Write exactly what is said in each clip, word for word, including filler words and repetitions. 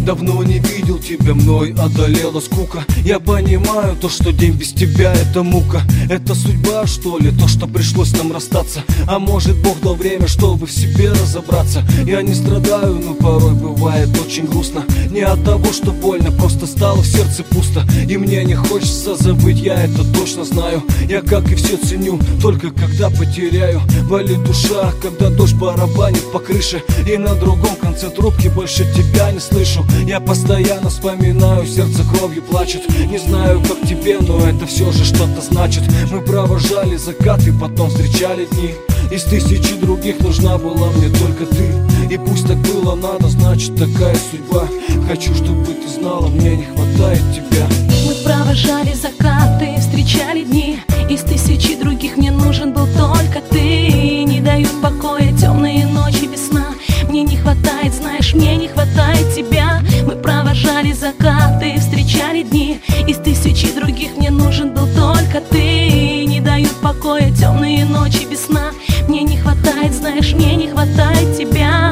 Давно не видел тебя, мной одолела скука. Я понимаю то, что день без тебя это мука. Это судьба, что ли, то, что пришлось нам расстаться? А может, Бог дал время, чтобы в себе разобраться? Я не страдаю, но порой бывает очень грустно. Не от того, что больно, просто стало в сердце пусто. И мне не хочется забыть, я это точно знаю. Я, как и все, ценю, только когда потеряю. Болит душа, когда дождь барабанит по крыше, и на другом конце трубки больше тебя не слышу. Я постоянно вспоминаю, сердце кровью плачет. Не знаю, как тебе, но это все же что-то значит. Мы провожали закаты, потом встречали дни. Из тысячи других нужна была мне только ты. И пусть так было надо, значит такая судьба. Хочу, чтобы ты знала, мне не хватает тебя. Мы провожали закаты, встречали дни. Из тысячи других мне нужен был только ты. Не дают покоя темные ночи без сна. Мне не хватает, знаешь, мне не хватает тебя. Мы провожали закаты, встречали дни. Из тысячи других мне нужен был только ты. Не дают покоя темные ночи без сна. Мне не хватает, знаешь, мне не хватает тебя.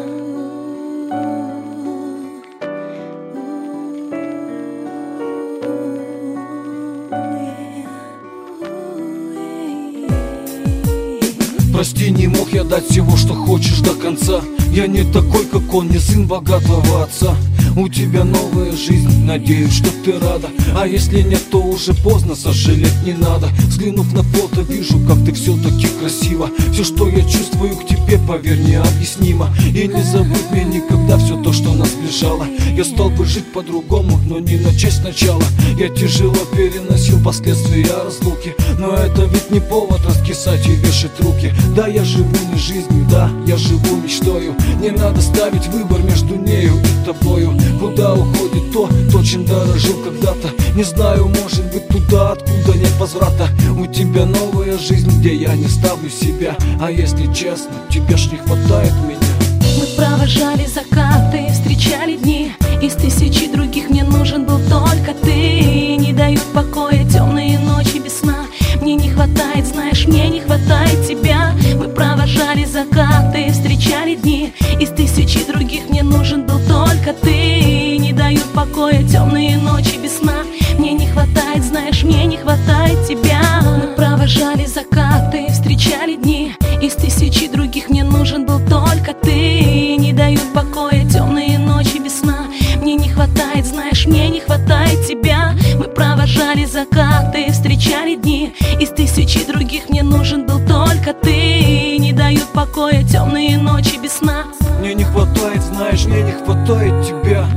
Прости, не мог я дать всего, что хочешь, до конца. Я не такой, как он, не сын богатого отца. У тебя новая жизнь, надеюсь, что ты рада. А если нет, то уже поздно, сожалеть не надо. Взглянув на фото, вижу, как ты все-таки красиво. Все, что я чувствую к тебе, поверь, необъяснимо. И не забудь мне никогда все то, что нас сближало. Я стал бы жить по-другому, но не начать сначала. Я тяжело переносил последствия разлуки, но это ведь не повод раскисать и вешать руки. Да, я живу не жизнью, да, я живу мечтою. Не надо ставить выбор между нею и тобою. Куда уходит то, то, чем дорожил когда-то? Не знаю, может быть туда, откуда нет возврата. У тебя новая жизнь, где я не ставлю себя. А если честно, тебе ж не хватает меня. Мы провожали закаты, встречали дни. Из тысячи других мне нужен был только ты. Не дают покоя темные ночи без сна. Мне не хватает, знаешь, мне не хватает тебя. Мы провожали закаты, встречали дни. Из тысячи других мне нужен был только ты. Не дают покоя темные ночи без сна. Мне не хватает, знаешь, мне не хватает тебя. Мы провожали закаты, встречали дни. Из тысячи других мне нужен был только ты. Не дают покоя темные ночи без сна. Мне не хватает, знаешь, мне не хватает тебя. Мы провожали закаты, встречали дни. Из тысячи других мне нужен был только ты. Не дают покоя темные ночи без сна. Мне не хватает, знаешь, мне не хватает тебя.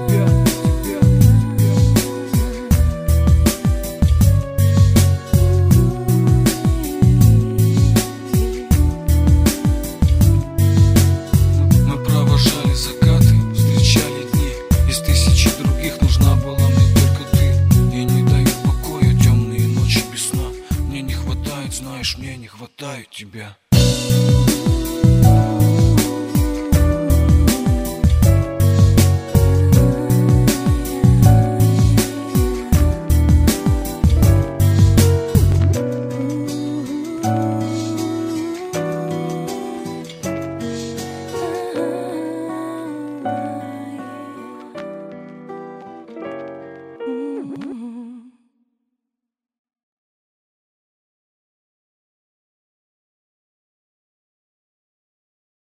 Мы провожали закаты, встречали дни. Из тысячи других нужна была мне только ты. И не дают покоя темные ночи без сна. Мне не хватает, знаешь, мне не хватает тебя. Mm-hmm.